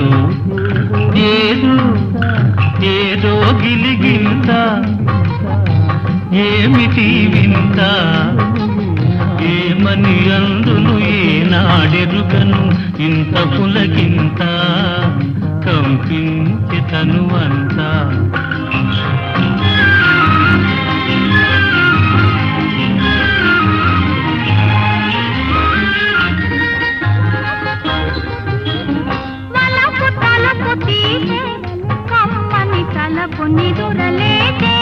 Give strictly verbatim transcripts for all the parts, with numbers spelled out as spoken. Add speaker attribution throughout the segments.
Speaker 1: ఏదో ఏదో ఏదో గిలిగింత ఏమిటి వింత ఏమని అందును ఏనాడెరుగను ఇంత పులకింత కంపించి తనువంతా
Speaker 2: తలపు నిదురలేదే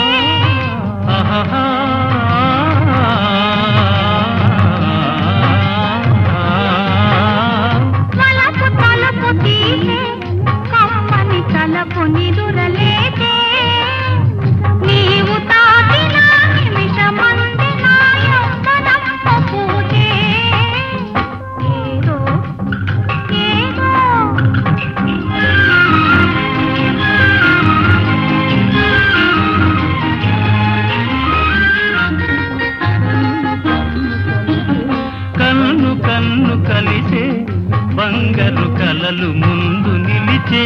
Speaker 2: తలపు తలపు తీసే కమ్మని తలపు నిదురలేదే నీవు తాకిన నిమిషమంది నా యొక్కదమ్మ పూజే ఏదో ఏదో
Speaker 1: కన్ను కలిసే బంగారు కలలు ముందు నిలిచే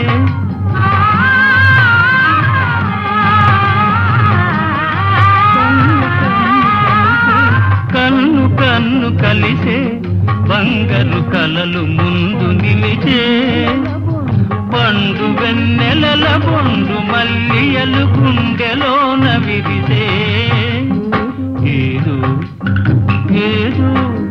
Speaker 1: కన్ను కన్ను కలిసే బంగారు కలలు ముందు నిలిచే పండు వెన్నెలల బొండు మల్లియలు గుండెలోన విరిసే ఏదో ఏదో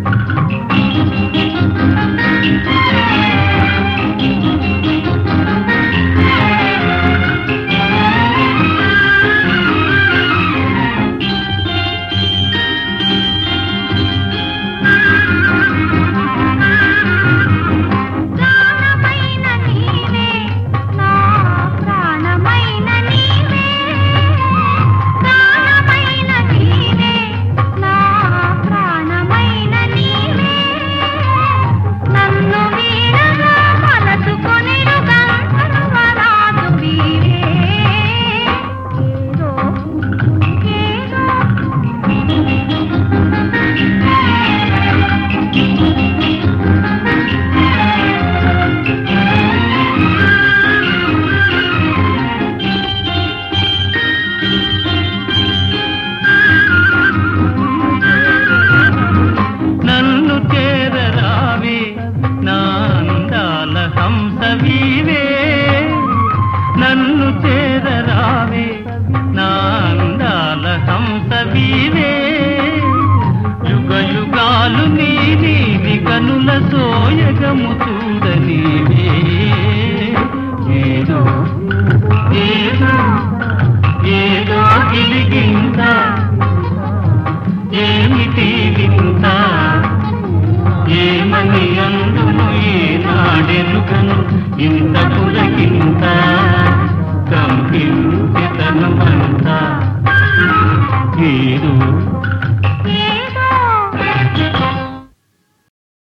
Speaker 1: నన్ను చేరరావే నాందాల హంస వీవే యుగ యుగాలు నీ నీవి కనుల సోయగము చూడనీవే ఏదో ఏదో ఏదో గిలిగింత ఏమిటి వింత ఏమని అందును ఏనాడెరుగను ఇంత పులకింత కంపించి తనువంతా ఏదో